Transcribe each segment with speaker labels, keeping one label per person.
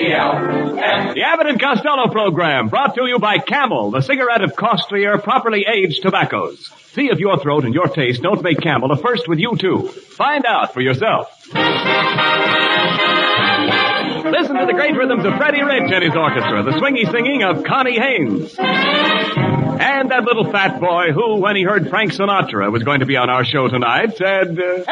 Speaker 1: The Abbott and Costello program, brought to you by Camel, the cigarette of costlier, properly aged tobaccos. See if your throat and your taste don't make Camel a first with you, too. Find out for yourself. Listen to the great rhythms of Freddie Rich and his orchestra, the swingy singing of Connie Haynes. And that little fat boy who, when he heard Frank Sinatra was going to be on our show tonight, said, Hey!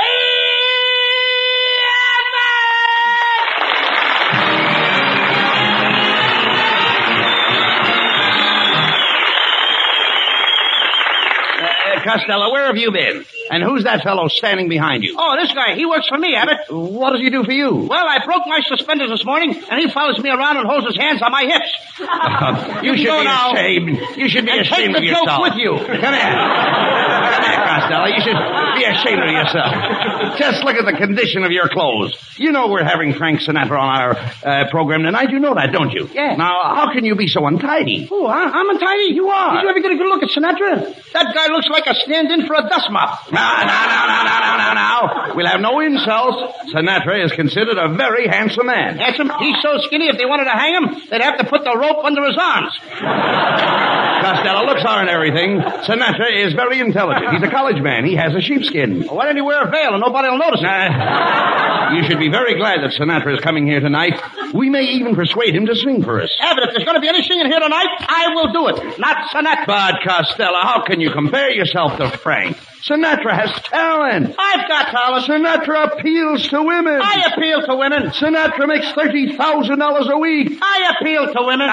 Speaker 2: Costello, where have you been? And who's that fellow standing behind you?
Speaker 3: Oh, this guy. He works for me, Abbott.
Speaker 2: What does he do for you?
Speaker 3: Well, I broke my suspenders this morning, and he follows me around and holds his hands on my hips.
Speaker 2: You should be ashamed. You should be ashamed of yourself.
Speaker 3: Take the joke with you.
Speaker 2: Come here. Come here, Costello. You should be ashamed of yourself. Just look at the condition of your clothes. You know we're having Frank Sinatra on our program tonight. You know that, don't you?
Speaker 3: Yeah.
Speaker 2: Now, how can you be so untidy?
Speaker 3: Oh, I'm untidy?
Speaker 2: You are.
Speaker 3: Did you ever get a good look at Sinatra? That guy looks like a stand-in for a dust mop.
Speaker 2: Now. We'll have no insults. Sinatra is considered a very handsome man.
Speaker 3: Handsome? He's so skinny, if they wanted to hang him, they'd have to put the rope under his arms.
Speaker 2: Costello, looks aren't everything. Sinatra is very intelligent. He's a college man. He has a sheepskin.
Speaker 3: Well, why don't you wear a veil and nobody will notice it?
Speaker 2: You should be very glad that Sinatra is coming here tonight. We may even persuade him to sing for us.
Speaker 3: Abbott, if there's going to be any singing here tonight, I will do it. Not Sinatra.
Speaker 2: But, Costello, how can you compare yourself to Frank? Sinatra has talent.
Speaker 3: I've got talent.
Speaker 2: Sinatra appeals to women.
Speaker 3: I appeal to women.
Speaker 2: Sinatra makes $30,000 a week.
Speaker 3: I appeal to women.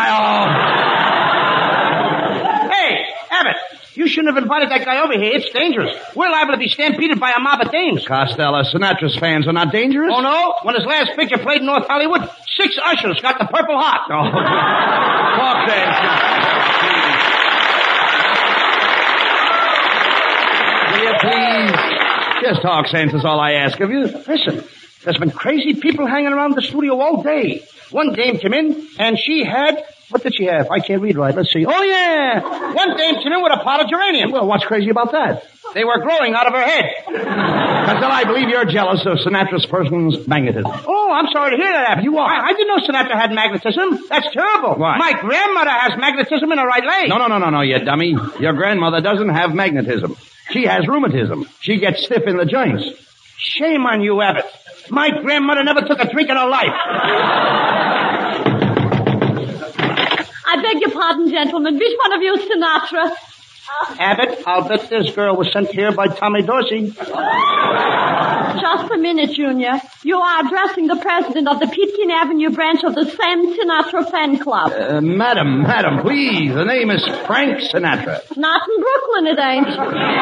Speaker 3: Hey, Abbott, you shouldn't have invited that guy over here. It's dangerous. We're liable to be stampeded by a mob of dames.
Speaker 2: Costello, Sinatra's fans are not dangerous?
Speaker 3: Oh, no? When his last picture played in North Hollywood, 6 ushers got the Purple Heart.
Speaker 2: Oh. Talk then. Will you please? Just talk sense is all I ask of you.
Speaker 3: Listen, there's been crazy people hanging around the studio all day. One dame came in, and she had... What did she have? I can't read right. Let's see. Oh, yeah. One dame came in with a pot of geranium.
Speaker 2: Well, what's crazy about that?
Speaker 3: They were growing out of her head.
Speaker 2: Costello, I believe you're jealous of Sinatra's person's magnetism.
Speaker 3: Oh, I'm sorry to hear that, Abbott.
Speaker 2: You are.
Speaker 3: I didn't know Sinatra had magnetism. That's terrible.
Speaker 2: Why?
Speaker 3: My grandmother has magnetism in her right leg.
Speaker 2: No, you dummy. Your grandmother doesn't have magnetism. She has rheumatism. She gets stiff in the joints.
Speaker 3: Shame on you, Abbott. My grandmother never took a drink in her life.
Speaker 4: I beg your pardon, gentlemen. Which one of you is Sinatra?
Speaker 3: Abbott, I'll bet this girl was sent here by Tommy Dorsey.
Speaker 4: Just a minute, Junior. You are addressing the president of the Pitkin Avenue branch of the Sam Sinatra fan club.
Speaker 2: Madam, please. The name is Frank Sinatra.
Speaker 4: Not in Brooklyn, it ain't.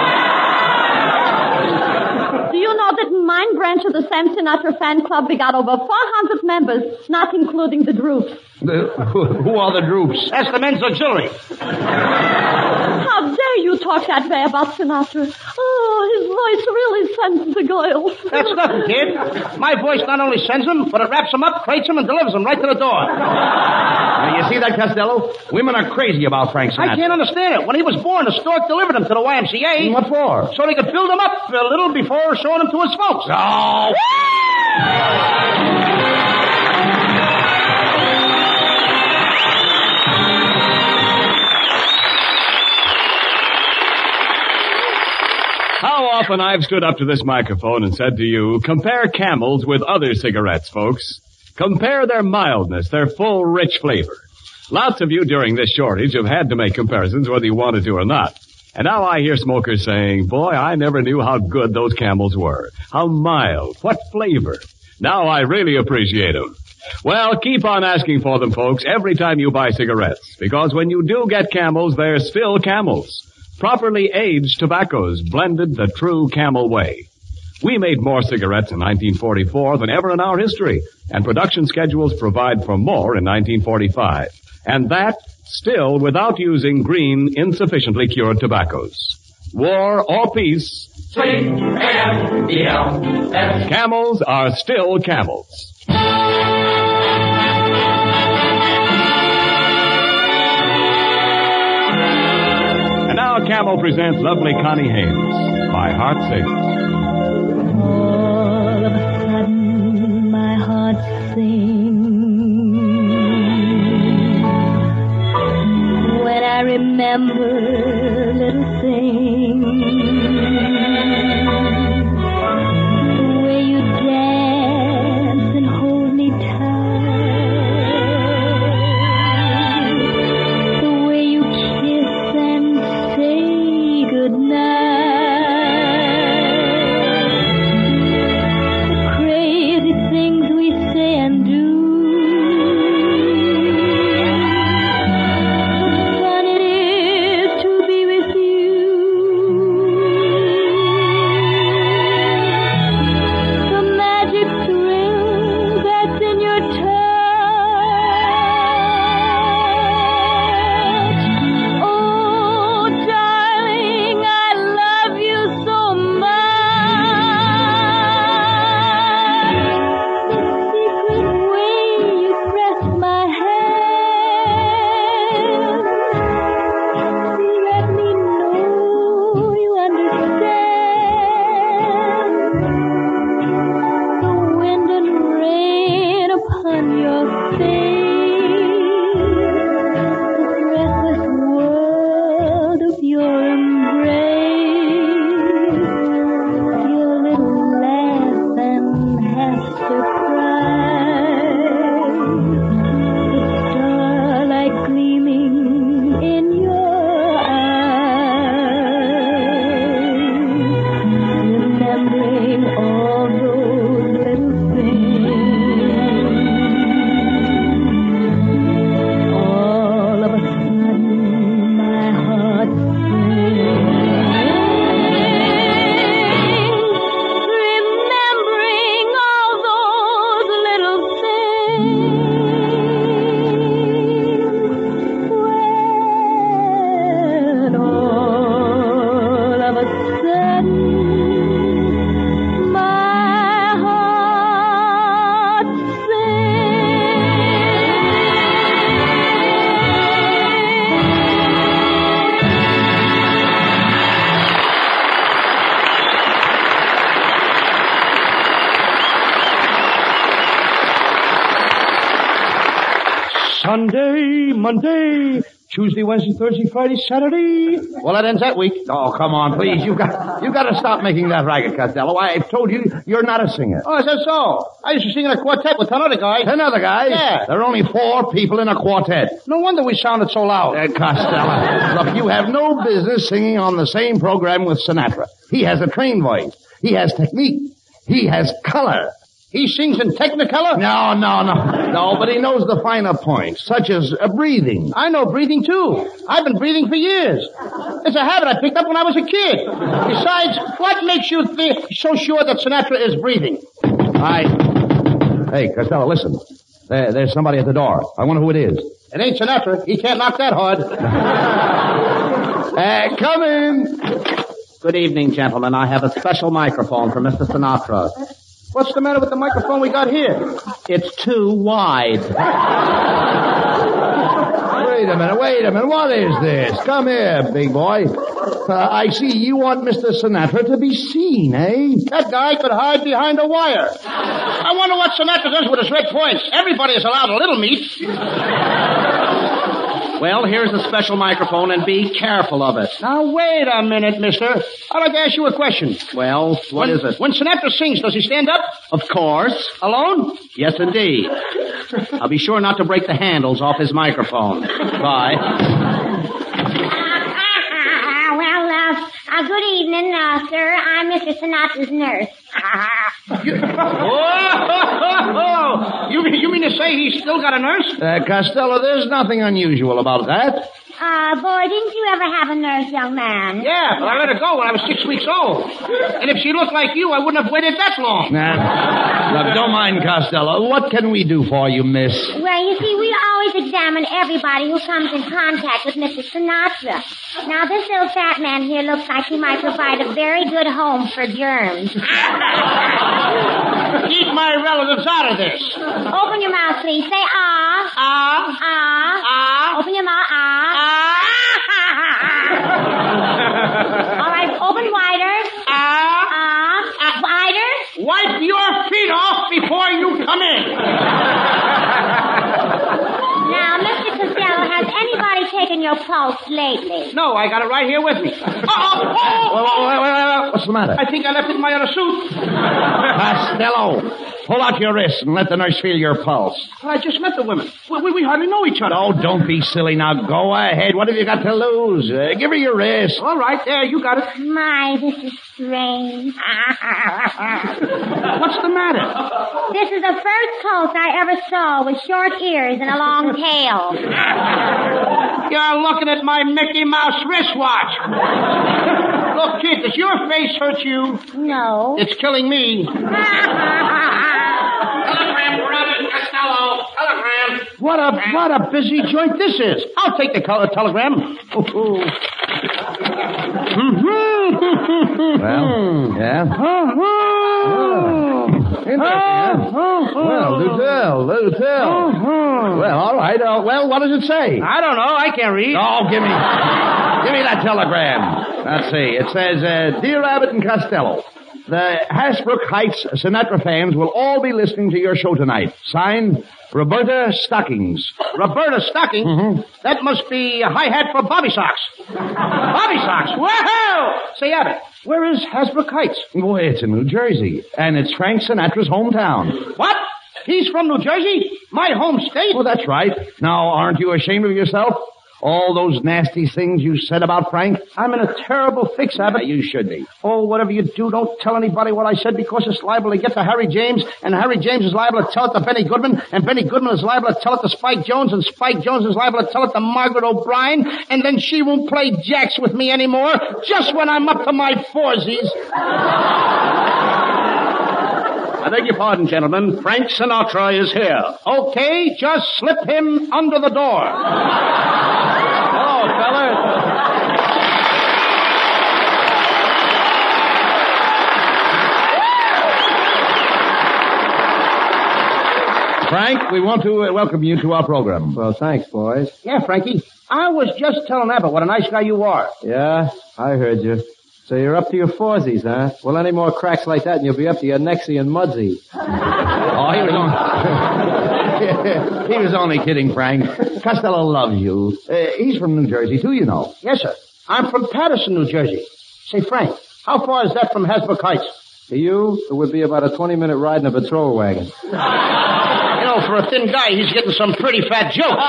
Speaker 4: Do you know that in mine branch of the Sam Sinatra fan club we got over 400 members, not including the Droops?
Speaker 2: Who are the Droops?
Speaker 3: That's the men's auxiliary.
Speaker 4: How dare you talk that way about Sinatra? Oh, his voice really sends the girls.
Speaker 3: That's nothing, kid. My voice not only sends them, but it wraps them up, crates them, and delivers them right to the door.
Speaker 2: Now, you see that, Costello? Women are crazy about Frank Sinatra.
Speaker 3: I can't understand it. When he was born, the stork delivered him to the YMCA.
Speaker 2: What for?
Speaker 3: So they could build him up a little before showing him to his folks.
Speaker 2: Oh!
Speaker 1: How often I've stood up to this microphone and said to you, compare Camels with other cigarettes, folks. Compare their mildness, their full, rich flavor. Lots of you during this shortage have had to make comparisons whether you wanted to or not. And now I hear smokers saying, boy, I never knew how good those Camels were. How mild. What flavor. Now I really appreciate them. Well, keep on asking for them, folks, every time you buy cigarettes. Because when you do get Camels, they're still Camels. Properly aged tobaccos, blended the true Camel way. We made more cigarettes in 1944 than ever in our history, and production schedules provide for more in 1945. And that, still without using green, insufficiently cured tobaccos. War or peace, C-A-M-E-L-S. Camels are still Camels. And now Camel presents lovely Connie Haynes, My Heart Sings.
Speaker 4: All of a sudden, my heart sings. remember little things. The way you dance and hold me tight. The way you kiss and say goodnight. The crazy things we say and do.
Speaker 3: Sunday, Monday, Tuesday, Wednesday, Thursday, Friday, Saturday. Well, that ends that week.
Speaker 2: Oh, come on, please. You've got to stop making that racket, Costello. I've told you, you're not a singer.
Speaker 3: Oh, is that so? I used to sing in a quartet with 10 other guys.
Speaker 2: 10 other guys?
Speaker 3: Yeah.
Speaker 2: There are only 4 people in a quartet.
Speaker 3: No wonder we sounded so loud.
Speaker 2: Costello, look, you have no business singing on the same program with Sinatra. He has a trained voice. He has technique. He has color.
Speaker 3: He sings in Technicolor?
Speaker 2: No, but he knows the finer points, such as breathing.
Speaker 3: I know breathing, too. I've been breathing for years. It's a habit I picked up when I was a kid. Besides, what makes you so sure that Sinatra is breathing?
Speaker 2: Hey, Costello, listen. There's somebody at the door. I wonder who it is.
Speaker 3: It ain't Sinatra. He can't knock that hard.
Speaker 2: Come in.
Speaker 5: Good evening, gentlemen. I have a special microphone for Mr. Sinatra.
Speaker 3: What's the matter with the microphone we got here?
Speaker 5: It's too wide.
Speaker 2: Wait a minute. What is this? Come here, big boy. I see you want Mr. Sinatra to be seen, eh?
Speaker 3: That guy could hide behind a wire. I wonder what Sinatra does with his red voice. Everybody is allowed a little meat.
Speaker 5: Well, here's a special microphone, and be careful of it.
Speaker 3: Now, wait a minute, mister. I'd like to ask you a question.
Speaker 5: Well, what is it?
Speaker 3: When Sinatra sings, does he stand up?
Speaker 5: Of course.
Speaker 3: Alone?
Speaker 5: Yes, indeed. I'll be sure not to break the handles off his microphone. Bye.
Speaker 6: Good evening, sir. I'm Mr. Sinatra's nurse.
Speaker 3: You mean to say he's still got a nurse?
Speaker 2: Costello, there's nothing unusual about that.
Speaker 6: Boy, didn't you ever have a nurse, young man?
Speaker 3: Yeah, but I let her go when I was 6 weeks old. And if she looked like you, I wouldn't have waited that long.
Speaker 2: Look, don't mind Costello. What can we do for you, miss?
Speaker 6: Well, you see, we always examine everybody who comes in contact with Mr. Sinatra. Now, this little fat man here looks like he might provide a very good home for germs.
Speaker 3: Keep my relatives out of this.
Speaker 6: Open your mouth, please. Say ah.
Speaker 3: Ah.
Speaker 6: Ah.
Speaker 3: Ah.
Speaker 6: Open your mouth. Ah. All right, open wider. Wider.
Speaker 3: Wipe your feet off before you come in.
Speaker 6: Now, Mr. Costello, has anybody taken your pulse lately?
Speaker 3: No, I got it right here with me.
Speaker 2: Wait. What's the matter?
Speaker 3: I think I left it in my other suit.
Speaker 2: Costello, pull out your wrist and let the nurse feel your pulse.
Speaker 3: But I just met the women. We hardly know each other.
Speaker 2: Oh, don't be silly now. Go ahead. What have you got to lose? Give her your wrist.
Speaker 3: All right, there, you got it.
Speaker 6: My, this is strange.
Speaker 3: What's the matter?
Speaker 6: This is the first pulse I ever saw with short ears and a long tail.
Speaker 3: You're looking at my Mickey Mouse wristwatch. Look, kid, does your face hurt you?
Speaker 6: No.
Speaker 3: It's killing me.
Speaker 2: Telegram, Robert Costello. Telegram.
Speaker 3: What a busy joint this is. I'll take the telegram.
Speaker 2: Well, yeah. Interesting, huh? Well, do tell. Well, all right. Well, what does it say?
Speaker 3: I don't know. I can't read.
Speaker 2: Oh, give me that telegram. Let's see. It says, Dear Abbott and Costello, the Hasbrook Heights Sinatra fans will all be listening to your show tonight. Signed, Roberta Stockings.
Speaker 3: Roberta Stockings?
Speaker 2: Mm-hmm.
Speaker 3: That must be a hi-hat for Bobby Socks. Bobby Socks? Wow! Say, Abbott, where is Hasbrook Heights?
Speaker 2: Well, it's in New Jersey, and it's Frank Sinatra's hometown.
Speaker 3: What? He's from New Jersey? My home state?
Speaker 2: Well, that's right. Now, aren't you ashamed of yourself? All those nasty things you said about Frank?
Speaker 3: I'm in a terrible fix, Abbott.
Speaker 2: You should be.
Speaker 3: Oh, whatever you do, don't tell anybody what I said because it's liable to get to Harry James, and Harry James is liable to tell it to Benny Goodman, and Benny Goodman is liable to tell it to Spike Jones, and Spike Jones is liable to tell it to Margaret O'Brien, and then she won't play jacks with me anymore just when I'm up to my foursies.
Speaker 5: I beg your pardon, gentlemen. Frank Sinatra is here.
Speaker 3: Okay, just slip him under the door.
Speaker 5: Hello, fellas.
Speaker 2: Frank, we want to welcome you to our program.
Speaker 7: Well, thanks, boys.
Speaker 3: Yeah, Frankie, I was just telling Abbott what a nice guy you are.
Speaker 7: Yeah, I heard you. So you're up to your foursies, huh? Well, any more cracks like that and you'll be up to your nexie and mudsy.
Speaker 2: Oh, he was only kidding, Frank. Costello loves you. He's from New Jersey, too, you know.
Speaker 3: Yes, sir. I'm from Patterson, New Jersey. Say, Frank, how far is that from Hasbrook Heights?
Speaker 7: To you, it would be about a 20-minute ride in a patrol wagon.
Speaker 3: You know, for a thin guy, he's getting some pretty fat jokes.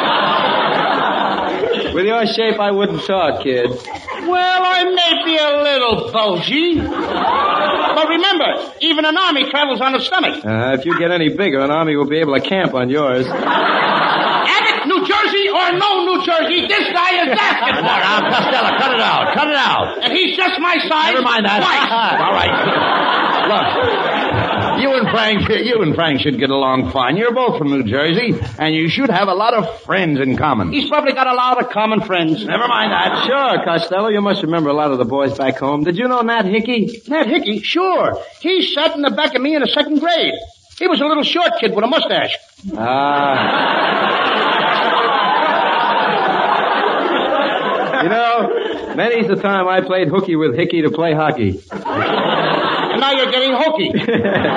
Speaker 7: With your shape, I wouldn't talk, kid.
Speaker 3: Well, I may be a little bulgy. But remember, even an army travels on its stomach.
Speaker 7: If you get any bigger, an army will be able to camp on yours.
Speaker 3: Abbott, New Jersey or no New Jersey, this guy is asking for it.
Speaker 2: Now, Costello, cut it out. Cut it out.
Speaker 3: And he's just my size.
Speaker 2: Never mind that. All right. Look, you and Frank should get along fine. You're both from New Jersey, and you should have a lot of friends in common.
Speaker 3: He's probably got a lot of common friends.
Speaker 2: Never mind that.
Speaker 7: Sure, Costello, you must remember a lot of the boys back home. Did you know Nat Hickey?
Speaker 3: Nat Hickey? Sure. He sat in the back of me in the second grade. He was a little short kid with a mustache.
Speaker 7: You know, many's the time I played hooky with Hickey to play hockey.
Speaker 3: And now you're getting hokey.
Speaker 6: Hey,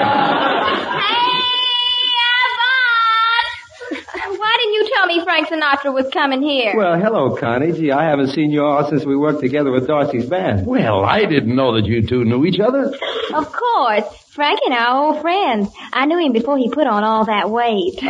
Speaker 6: Abbott! Why didn't you tell me Frank Sinatra was coming here?
Speaker 7: Well, hello, Connie. Gee, I haven't seen you all since we worked together with Darcy's band.
Speaker 2: Well, I didn't know that you two knew each other.
Speaker 6: Of course. Frank and I are old friends. I knew him before he put on all that weight.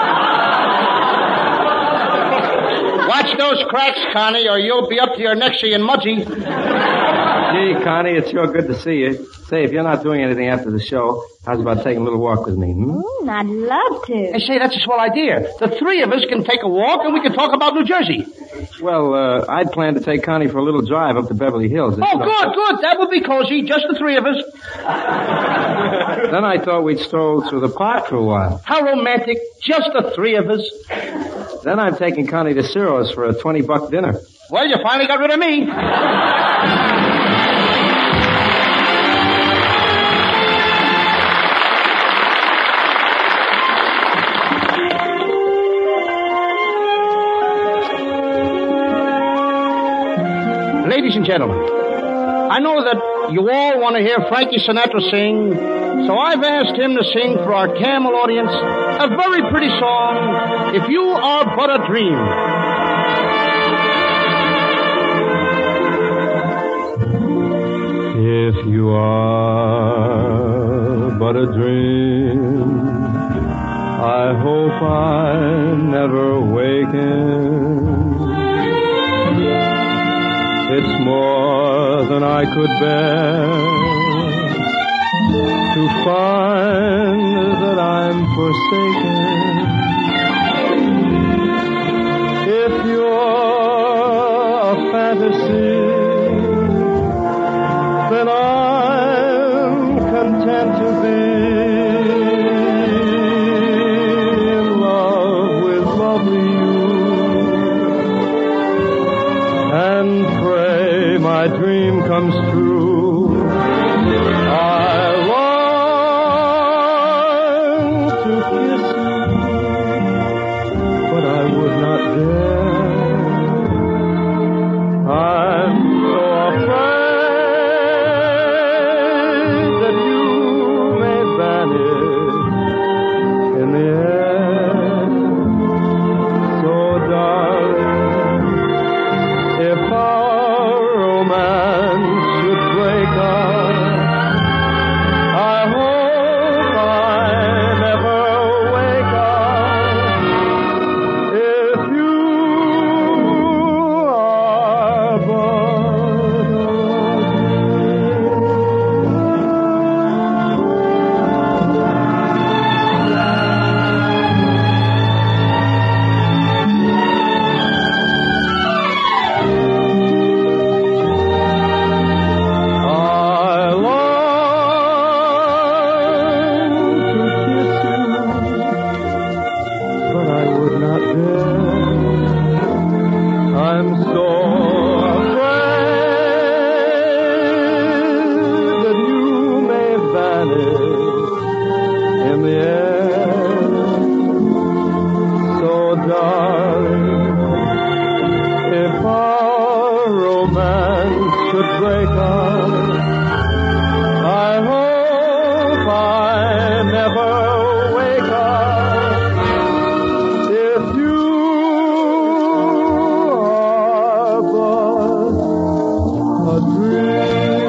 Speaker 3: Watch those cracks, Connie, or you'll be up to your nexie and mudgy.
Speaker 7: Gee, Connie, it's sure good to see you. Say, if you're not doing anything after the show, how's about taking a little walk with me,
Speaker 6: I'd love to.
Speaker 3: Hey, say, that's a swell idea. The three of us can take a walk and we can talk about New Jersey.
Speaker 7: Well, I'd plan to take Connie for a little drive up to Beverly Hills.
Speaker 3: Oh, good. That would be cozy, just the three of us.
Speaker 7: Then I thought we'd stroll through the park for a while.
Speaker 3: How romantic, just the three of us.
Speaker 7: Then I'm taking Connie to Ciro's for a $20 dinner.
Speaker 3: Well, you finally got rid of me. Ladies and gentlemen, I know that you all want to hear Frankie Sinatra sing, so I've asked him to sing for our Camel audience a very pretty song, If You Are But a Dream.
Speaker 8: but a dream. I hope I never awaken. It's more than I could bear to find that I'm forsaken. If you're a fantasy, then I'm content to be in love with lovely you, and pray my dream comes true. I long to kiss you, but I would not dare. I'm so afraid that you may vanish in the air. So, darling, if our romance should break up, I hope I never wake up. If you are but a I long to kiss you, but I would not dare. I'm so afraid that you may vanish in the air. So, darling, if our romance should break up, I hope I never wake up. If you are but a dream.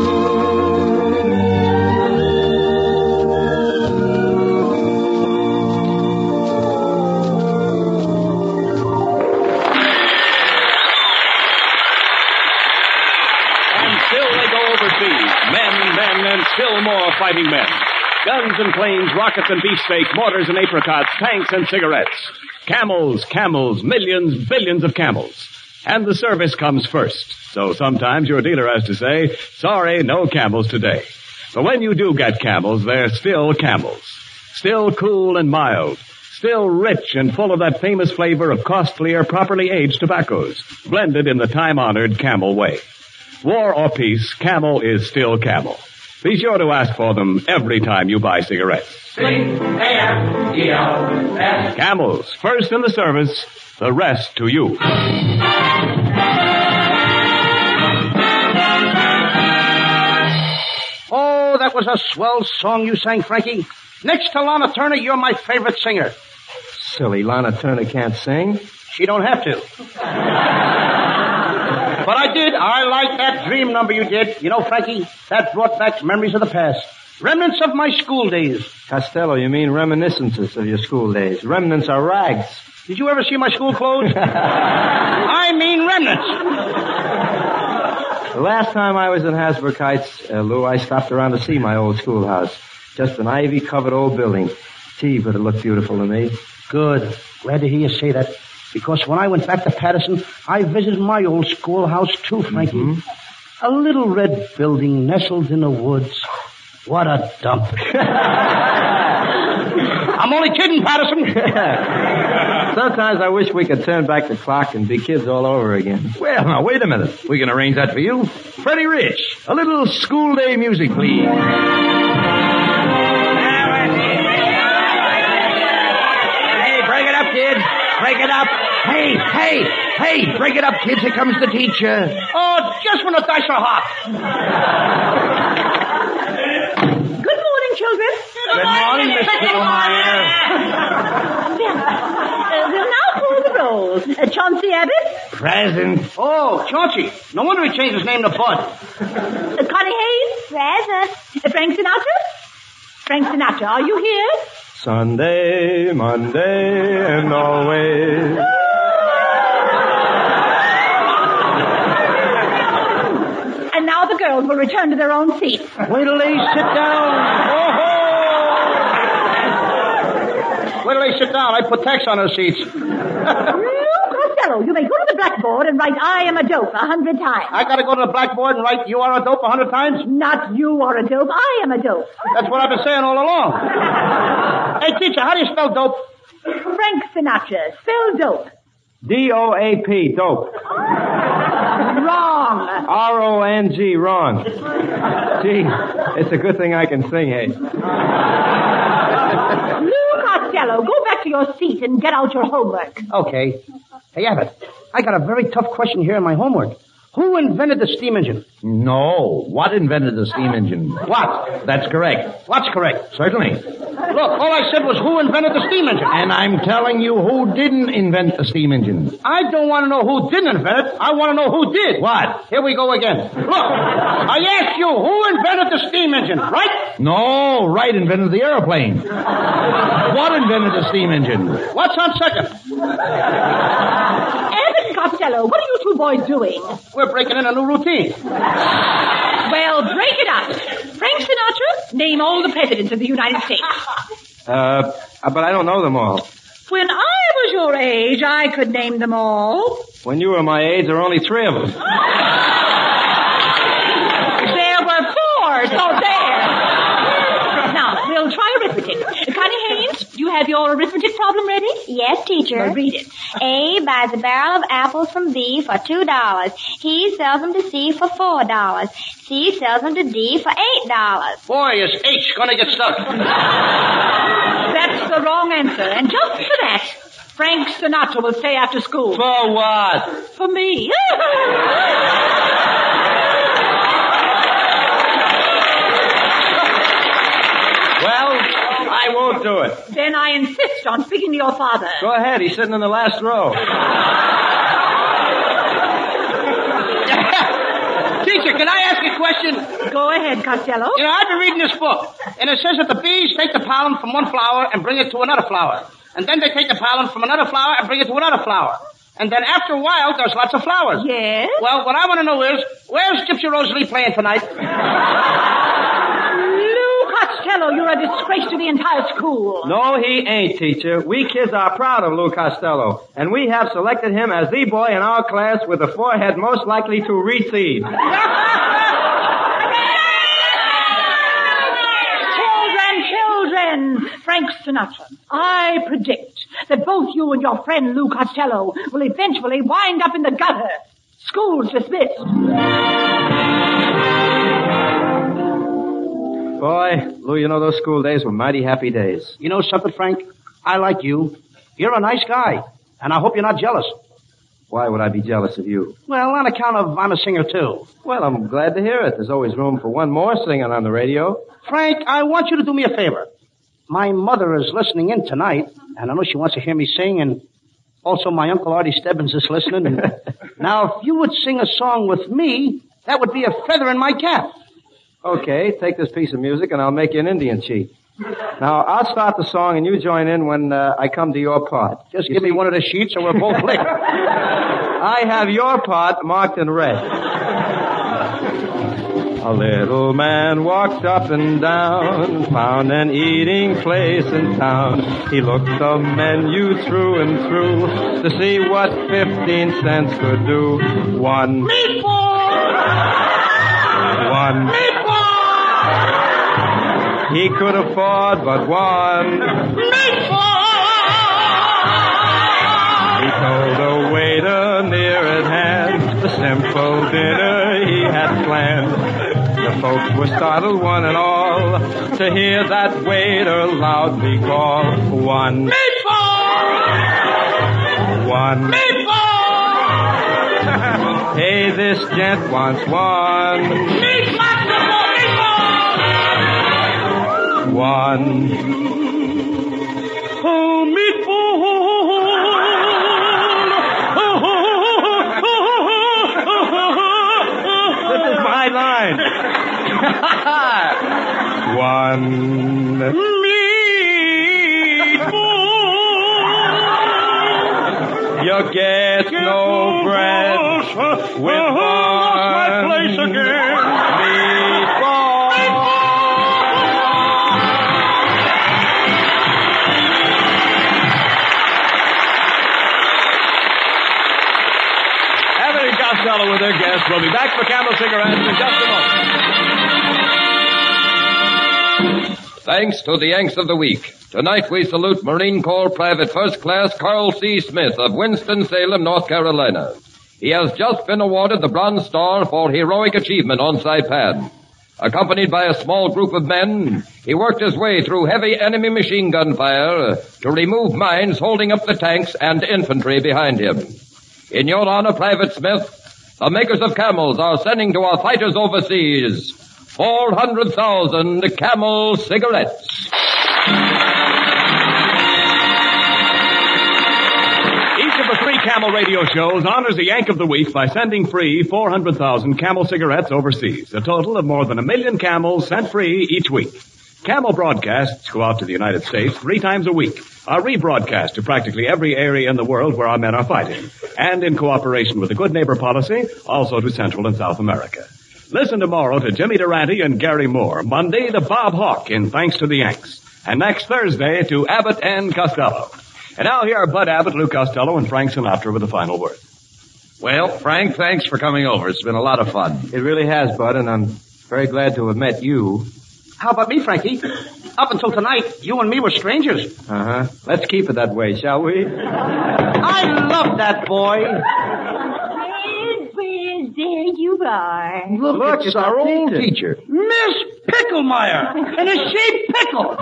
Speaker 1: And still they go overseas. Men, and still more fighting men. Guns and planes, rockets and beefsteak, mortars and apricots, tanks and cigarettes. Camels, millions, billions of camels. And the service comes first. So sometimes your dealer has to say, sorry, no camels today. But when you do get camels, they're still camels. Still cool and mild. Still rich and full of that famous flavor of costlier, properly aged tobaccos, blended in the time-honored Camel way. War or peace, Camel is still Camel. Be sure to ask for them every time you buy cigarettes.
Speaker 9: C-A-M-E-L-S.
Speaker 1: Camels, first in the service, the rest to you.
Speaker 3: Oh, that was a swell song you sang, Frankie. Next to Lana Turner, you're my favorite singer.
Speaker 7: Silly, Lana Turner can't sing.
Speaker 3: She don't have to. But I did. I liked that dream number you did. You know, Frankie, that brought back memories of the past. Remnants of my school days.
Speaker 7: Costello, you mean reminiscences of your school days. Remnants are rags.
Speaker 3: Did you ever see my school clothes? I mean remnants.
Speaker 7: The last time I was in Hasbrook Heights, Lou, I stopped around to see my old schoolhouse. Just an ivy-covered old building. Gee, but it looked beautiful to me.
Speaker 3: Good. Glad to hear you say that. Because when I went back to Patterson, I visited my old schoolhouse too, Frankie. Mm-hmm. A little red building nestled in the woods. What a dump. I'm only kidding, Patterson.
Speaker 7: Sometimes I wish we could turn back the clock and be kids all over again.
Speaker 2: Well, now, wait a minute. We can arrange that for you. Freddie Rich, a little school day music, please. Hey, break it up, kids. Break it up. Hey, break it up, kids. Here comes the teacher.
Speaker 3: Oh, just when the dice are hot.
Speaker 4: Good morning, children.
Speaker 3: Good morning, Miss Picklemeyer.
Speaker 4: We'll now call the rolls. Chauncey Abbott.
Speaker 2: Present.
Speaker 3: Oh, Chauncey. No wonder he changed his name to Bud.
Speaker 4: Connie Hayes.
Speaker 6: Present.
Speaker 4: Frank Sinatra. Frank Sinatra, are you here?
Speaker 8: Sunday, Monday, and always.
Speaker 4: And now the girls will return to their own seats.
Speaker 3: Wait till they sit down. Wait till they sit down. I put text on their seats.
Speaker 4: Costello, you may go to the blackboard and write I am a dope 100 times.
Speaker 3: I gotta go to the blackboard and write you are a dope 100 times?
Speaker 4: Not you are a dope, I am a dope.
Speaker 3: That's what I've been saying all along. Hey, teacher, how do you spell dope?
Speaker 4: Frank Sinatra, spell dope.
Speaker 7: D-O-A-P, dope.
Speaker 4: Wrong.
Speaker 7: R-O-N-G, wrong. Gee, it's a good thing I can sing, hey.
Speaker 4: Lou Costello, go back to your seat and get out your homework.
Speaker 3: Okay. Hey, Abbott, I got a very tough question here in my homework. Who invented the steam engine?
Speaker 2: No. What invented the steam engine?
Speaker 3: What?
Speaker 2: That's correct.
Speaker 3: What's correct?
Speaker 2: Certainly.
Speaker 3: Look, all I said was who invented the steam engine.
Speaker 2: And I'm telling you who didn't invent the steam engine.
Speaker 3: I don't want to know who didn't invent it. I want to know who did.
Speaker 2: What?
Speaker 3: Here we go again. Look, I asked you who invented the steam engine, right?
Speaker 2: No, Wright invented the airplane. What invented the steam engine?
Speaker 3: What's on second?
Speaker 4: Abbott and Costello, what are you two boys doing?
Speaker 3: We're breaking in a new routine.
Speaker 4: Well, break it up. Frank Sinatra, name all the presidents of the United States.
Speaker 7: But I don't know them all.
Speaker 4: When I was your age, I could name them all.
Speaker 7: When you were my age, there were only 3 of them.
Speaker 4: There were 4, so there. Now, we'll try arithmetic. Connie Haynes, do you have your arithmetic problem ready?
Speaker 6: Yes, teacher.
Speaker 4: Well, read it.
Speaker 6: A buys a barrel of apples from B for $2. He sells them to C for $4. C sells them to D for $8.
Speaker 3: Boy, is H gonna get stuck.
Speaker 4: That's the wrong answer. And just for that, Frank Sinatra will stay after school.
Speaker 3: For what?
Speaker 4: For me.
Speaker 7: Well, I won't do it.
Speaker 4: Then I insist on speaking to your father.
Speaker 7: Go ahead. He's sitting in the last row.
Speaker 3: Teacher, can I ask a question?
Speaker 4: Go ahead, Costello.
Speaker 3: You know, I've been reading this book, and it says that the bees take the pollen from one flower and bring it to another flower. And then they take the pollen from another flower and bring it to another flower. And then after a while, there's lots of flowers.
Speaker 4: Yes?
Speaker 3: Well, what I want to know is, where's Gypsy Rose Lee playing tonight?
Speaker 4: Lou Costello, you're a disgrace to the entire school.
Speaker 7: No, he ain't, teacher. We kids are proud of Lou Costello, and we have selected him as the boy in our class with the forehead most likely to recede.
Speaker 4: Children, Frank Sinatra, I predict that both you and your friend Lou Costello will eventually wind up in the gutter. School's dismissed.
Speaker 7: Boy, Lou, you know those school days were mighty happy days.
Speaker 3: You know something, Frank? I like you. You're a nice guy, and I hope you're not jealous.
Speaker 7: Why would I be jealous of you?
Speaker 3: Well, on account of I'm a singer, too.
Speaker 7: Well, I'm glad to hear it. There's always room for one more singer on the radio.
Speaker 3: Frank, I want you to do me a favor. My mother is listening in tonight, and I know she wants to hear me sing, and also my Uncle Artie Stebbins is listening. And now, if you would sing a song with me, that would be a feather in my cap.
Speaker 7: Okay, take this piece of music, and I'll make you an Indian chief. Now, I'll start the song, and you join in when I come to your part.
Speaker 3: Just give me one of the sheets, or we're both licked.
Speaker 7: I have your part marked in red. A little man walked up and down, found an eating place in town. He looked the menu through and through to see what 15 cents could do. One
Speaker 4: Meatball!
Speaker 7: One
Speaker 4: Meatball!
Speaker 7: He could afford but one.
Speaker 4: Meatball!
Speaker 7: He told the waiter near at hand the simple dinner he had planned. The folks were startled, one and all, to hear that waiter loudly call, one meatball! One meatball! Hey, this gent wants one. Meatball! One. Oh, meatball! This is my line. One yellow bread with my place again.
Speaker 1: Abbott and Costello with their guests. We'll be back for Camel Cigarettes in just a moment.
Speaker 9: Thanks to the Yanks of the Week. Tonight we salute Marine Corps Private First Class Carl C. Smith of Winston-Salem, North Carolina. He has just been awarded the Bronze Star for heroic achievement on Saipan. Accompanied by a small group of men, he worked his way through heavy enemy machine gun fire to remove mines holding up the tanks and infantry behind him. In your honor, Private Smith, the makers of Camels are sending to our fighters overseas 400,000 Camel cigarettes.
Speaker 1: Each of the 3 Camel radio shows honors the Yank of the Week by sending free 400,000 Camel cigarettes overseas, a total of more than 1 million Camels sent free each week. Camel broadcasts go out to the United States 3 times a week, are rebroadcast to practically every area in the world where our men are fighting, and in cooperation with the Good Neighbor policy, also to Central and South America. Listen tomorrow to Jimmy Durante and Gary Moore, Monday to Bob Hawke in Thanks to the Yanks, and next Thursday to Abbott and Costello. And now here are Bud Abbott, Lou Costello, and Frank Sinatra with the final word.
Speaker 2: Well, Frank, thanks for coming over. It's been a lot of fun.
Speaker 7: It really has, Bud, and I'm very glad to have met you.
Speaker 3: How about me, Frankie? Up until tonight, you and me were strangers.
Speaker 7: Uh-huh. Let's keep it that way, shall we?
Speaker 3: I love that boy.
Speaker 4: Well, there you are.
Speaker 3: Look, it's our old teacher. Miss Picklemeyer. And is she pickle?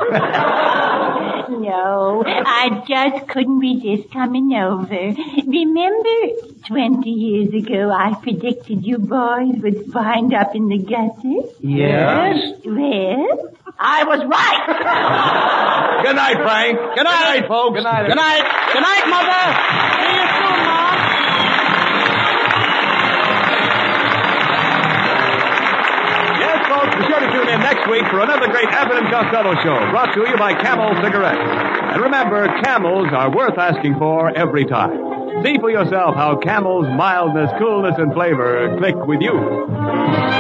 Speaker 4: No, I just couldn't resist coming over. Remember, 20 years ago, I predicted you boys would wind up in the gutter?
Speaker 3: Yes.
Speaker 4: Well, I was right.
Speaker 2: Good night, Frank. Good night, folks.
Speaker 7: Good night.
Speaker 3: Good night. Good night, Mother. See you soon, Mom.
Speaker 1: Yes, folks, be sure to tune in next week for another great Abbott and Costello show, brought to you by Camel Cigarettes. And remember, Camels are worth asking for every time. See for yourself how Camel's mildness, coolness, and flavor click with you.